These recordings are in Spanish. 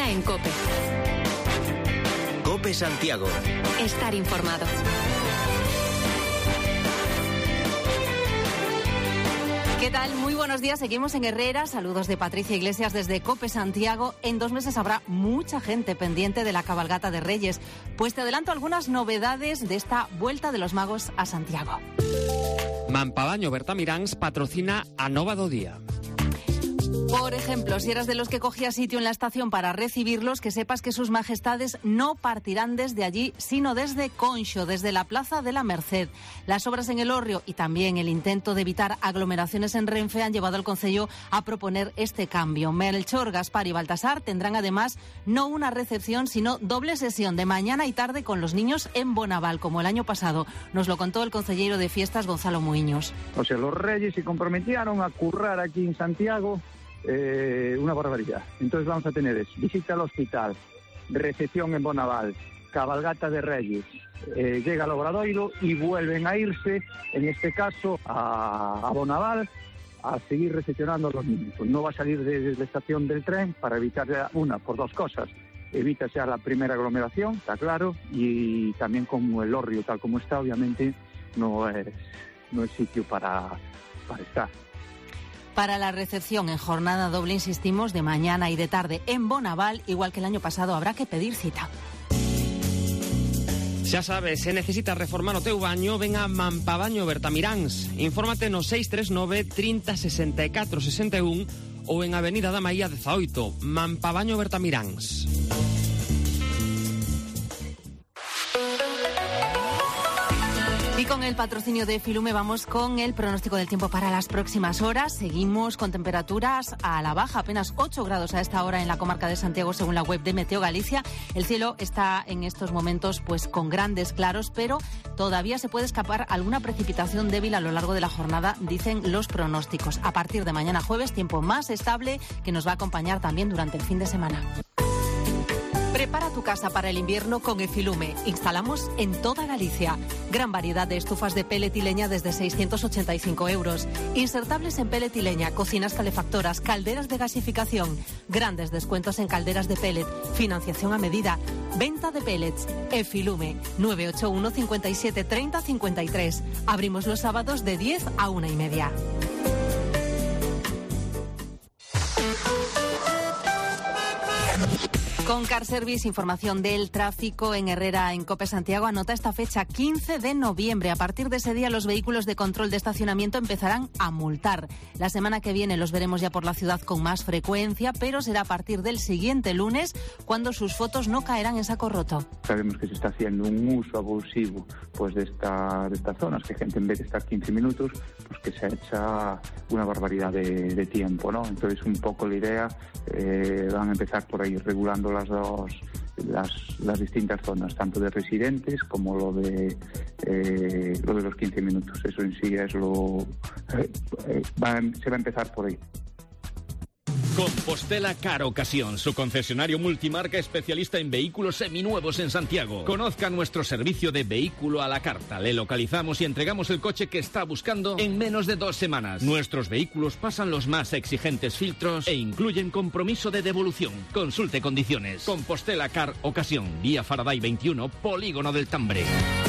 Herrera en COPE. COPE Santiago. Estar informado. ¿Qué tal? Muy buenos días. Seguimos en Herrera. Saludos de Patricia Iglesias desde COPE Santiago. En 2 meses habrá mucha gente pendiente de la cabalgata de Reyes. Pues te adelanto algunas novedades de esta Vuelta de los Magos a Santiago. Mampavaño Bertamiráns patrocina a Nova do Día. Por ejemplo, si eras de los que cogía sitio en la estación para recibirlos, que sepas que sus majestades no partirán desde allí, sino desde Conxo, desde la Plaza de la Merced. Las obras en el Hórreo y también el intento de evitar aglomeraciones en Renfe han llevado al Concello a proponer este cambio. Melchor, Gaspar y Baltasar tendrán además no una recepción, sino doble sesión de mañana y tarde con los niños en Bonaval, como el año pasado. Nos lo contó el concejero de fiestas, Gonzalo Muiños. O sea, los Reyes se comprometieron a currar aquí en Santiago. Una barbaridad. Entonces vamos a tener visita al hospital, recepción en Bonaval, cabalgata de Reyes, llega al Obradoiro y vuelven a irse, en este caso, a Bonaval, a seguir recepcionando a los niños. No va a salir de la estación del tren para evitar por 2 cosas. Evita ya la primera aglomeración, está claro, y también como el Hórreo, tal como está, obviamente no es sitio para estar. Para la recepción en jornada doble, insistimos, de mañana y de tarde en Bonaval, igual que el año pasado, habrá que pedir cita. Xa sabes, se necesitas reformar o teu baño, ven a Mampavaño Bertamiráns. Infórmate no 639 30 64 61 ou en Avenida da Maía 18, Mampavaño Bertamiráns. Y con el patrocinio de Filume vamos con el pronóstico del tiempo para las próximas horas. Seguimos con temperaturas a la baja, apenas 8 grados a esta hora en la comarca de Santiago según la web de Meteo Galicia. El cielo está en estos momentos pues con grandes claros, pero todavía se puede escapar alguna precipitación débil a lo largo de la jornada, dicen los pronósticos. A partir de mañana jueves, tiempo más estable que nos va a acompañar también durante el fin de semana. Prepara tu casa para el invierno con Efilume. Instalamos en toda Galicia. Gran variedad de estufas de pellet y leña desde 685 euros. Insertables en pellet y leña, cocinas calefactoras, calderas de gasificación. Grandes descuentos en calderas de pellet. Financiación a medida. Venta de pellets. Efilume. 981 57 30 53. Abrimos los sábados de 10 a 1:30. Con Car Service, información del tráfico en Herrera, en COPE Santiago. Anota esta fecha, 15 de noviembre. A partir de ese día, los vehículos de control de estacionamiento empezarán a multar. La semana que viene los veremos ya por la ciudad con más frecuencia, pero será a partir del siguiente lunes cuando sus fotos no caerán en saco roto. Sabemos que se está haciendo un uso abusivo pues de estas zonas, que gente en vez de estar 15 minutos, pues que se echa una barbaridad de tiempo, ¿no? Entonces un poco la idea, van a empezar por ahí regulando las distintas zonas, tanto de residentes como lo de los 15 minutos. Eso en sí es se va a empezar por ahí. Compostela Car Ocasión, su concesionario multimarca especialista en vehículos seminuevos en Santiago. Conozca nuestro servicio de vehículo a la carta. Le localizamos y entregamos el coche que está buscando en menos de 2 semanas. Nuestros vehículos pasan los más exigentes filtros e incluyen compromiso de devolución. Consulte condiciones. Compostela Car Ocasión, vía Faraday 21, Polígono del Tambre.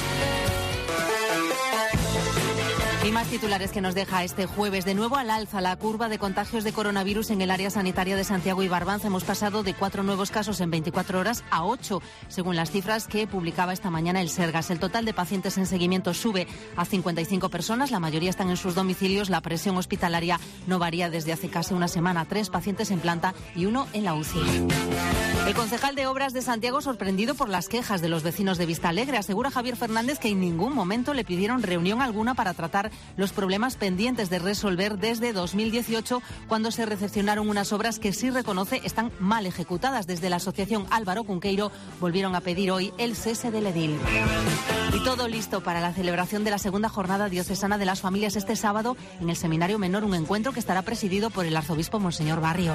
Y más titulares que nos deja este jueves. De nuevo al alza la curva de contagios de coronavirus en el área sanitaria de Santiago y Barbanza. Hemos pasado de 4 nuevos casos en 24 horas a 8, según las cifras que publicaba esta mañana el Sergas. El total de pacientes en seguimiento sube a 55 personas. La mayoría están en sus domicilios. La presión hospitalaria no varía desde hace casi una semana. 3 pacientes en planta y 1 en la UCI. El concejal de Obras de Santiago sorprendido por las quejas de los vecinos de Vistalegre. Asegura Javier Fernández que en ningún momento le pidieron reunión alguna para tratar los problemas pendientes de resolver desde 2018, cuando se recepcionaron unas obras que sí reconoce están mal ejecutadas. Desde la asociación Álvaro Cunqueiro volvieron a pedir hoy el cese del edil. Y todo listo para la celebración de la segunda jornada diocesana de las familias este sábado en el Seminario Menor, un encuentro que estará presidido por el arzobispo Monseñor Barrio.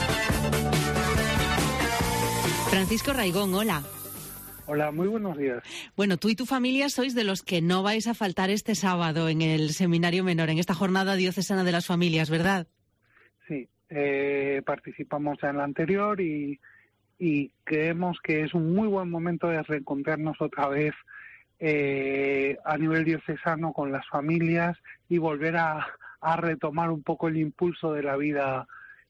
Francisco Raigón, hola. Hola, muy buenos días. Bueno, tú y tu familia sois de los que no vais a faltar este sábado en el Seminario Menor, en esta jornada diocesana de las familias, ¿verdad? Sí, participamos en la anterior y y creemos que es un muy buen momento de reencontrarnos otra vez a nivel diocesano con las familias y volver a retomar un poco el impulso de la vida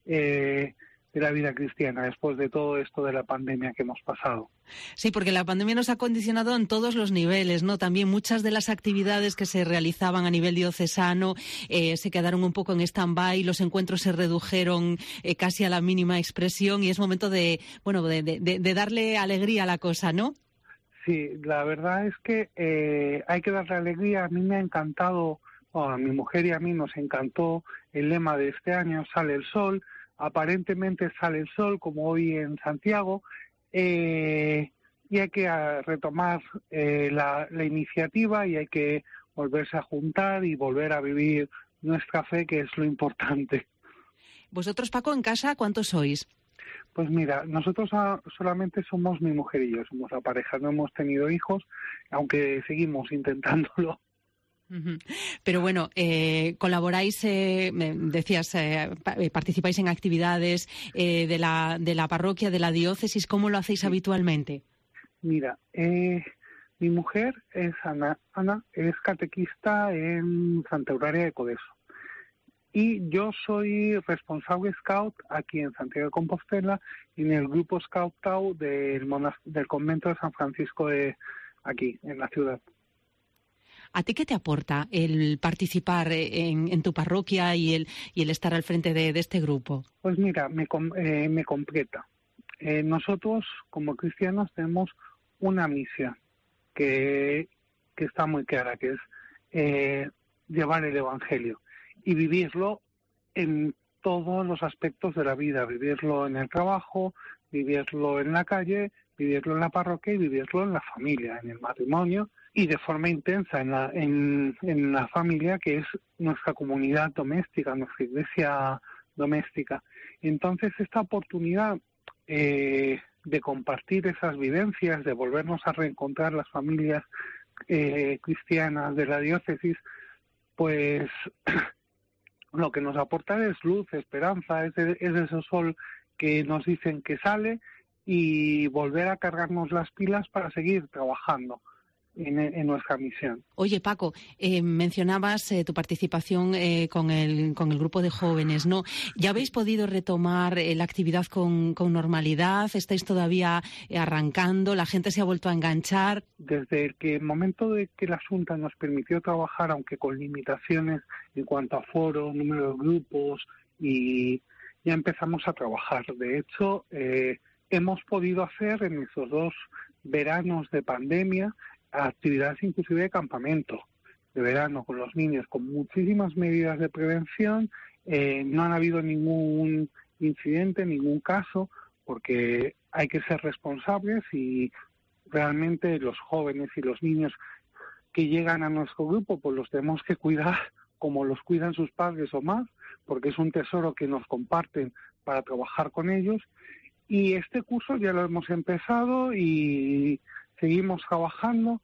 cristiana después de todo esto de la pandemia que hemos pasado. Sí, porque la pandemia nos ha condicionado en todos los niveles, ¿no? También muchas de las actividades que se realizaban a nivel diocesano se quedaron un poco en stand-by, los encuentros se redujeron casi a la mínima expresión y es momento de darle alegría a la cosa, ¿no? Sí, la verdad es que hay que darle alegría. A mí me ha encantado, a mi mujer y a mí nos encantó el lema de este año, Sale el Sol. Aparentemente sale el sol, como hoy en Santiago, y hay que retomar la iniciativa y hay que volverse a juntar y volver a vivir nuestra fe, que es lo importante. ¿Vosotros, Paco, en casa cuántos sois? Pues mira, nosotros solamente somos mi mujer y yo, somos la pareja, no hemos tenido hijos, aunque seguimos intentándolo. Pero bueno, colaboráis, decías, participáis en actividades de la parroquia, de la diócesis. ¿Cómo lo hacéis habitualmente? Mira, mi mujer es Ana es catequista en Santa Eulalia de Codeso. Y yo soy responsable scout aquí en Santiago de Compostela, en el grupo Scout Tau del convento de San Francisco de aquí, en la ciudad. ¿A ti qué te aporta el participar en tu parroquia y el estar al frente de este grupo? Pues mira, me completa. Nosotros, como cristianos, tenemos una misión que está muy clara, que es llevar el Evangelio y vivirlo en todos los aspectos de la vida, vivirlo en el trabajo, vivirlo en la calle, vivirlo en la parroquia y vivirlo en la familia, en el matrimonio y de forma intensa en la familia, que es nuestra comunidad doméstica, nuestra iglesia doméstica. Entonces, esta oportunidad de compartir esas vivencias, de volvernos a reencontrar las familias cristianas de la diócesis, pues lo que nos aporta es luz, esperanza, es ese sol que nos dicen que sale y volver a cargarnos las pilas para seguir trabajando en nuestra misión. Oye, Paco, mencionabas tu participación con el grupo de jóvenes, ¿no? ¿Ya habéis podido retomar la actividad con normalidad? ¿Estáis todavía arrancando? ¿La gente se ha vuelto a enganchar? Desde el momento de que la Junta nos permitió trabajar, aunque con limitaciones en cuanto a foro, número de grupos, y ya empezamos a trabajar. De hecho, hemos podido hacer en esos 2 veranos de pandemia actividades inclusive de campamento de verano con los niños, con muchísimas medidas de prevención. No han habido ningún incidente, ningún caso, porque hay que ser responsables y realmente los jóvenes y los niños que llegan a nuestro grupo pues los tenemos que cuidar como los cuidan sus padres o más, porque es un tesoro que nos comparten para trabajar con ellos. Y este curso ya lo hemos empezado y seguimos trabajando.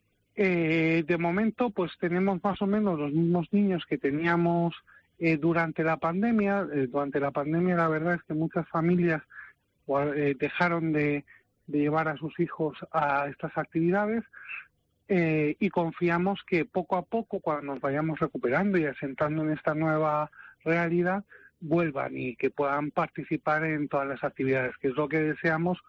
De momento, pues tenemos más o menos los mismos niños que teníamos durante la pandemia. Durante la pandemia, la verdad es que muchas familias dejaron de llevar a sus hijos a estas actividades y confiamos que poco a poco, cuando nos vayamos recuperando y asentando en esta nueva realidad, vuelvan y que puedan participar en todas las actividades, que es lo que deseamos.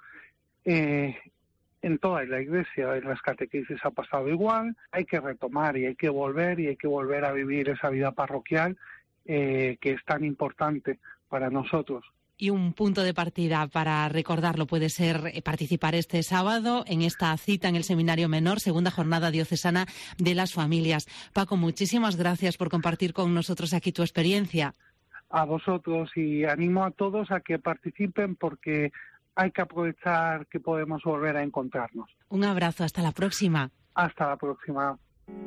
En toda la iglesia, en las catequesis ha pasado igual. Hay que retomar y hay que volver a vivir esa vida parroquial que es tan importante para nosotros. Y un punto de partida para recordarlo puede ser participar este sábado en esta cita en el Seminario Menor, segunda jornada diocesana de las familias. Paco, muchísimas gracias por compartir con nosotros aquí tu experiencia. A vosotros, y animo a todos a que participen porque hay que aprovechar que podemos volver a encontrarnos. Un abrazo, hasta la próxima. Hasta la próxima.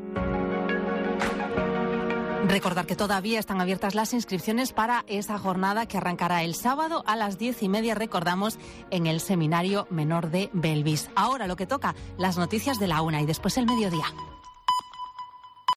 Recordar que todavía están abiertas las inscripciones para esa jornada que arrancará el sábado a las 10:30, recordamos, en el Seminario Menor de Belvis. Ahora lo que toca, las noticias de la 1 y después el mediodía.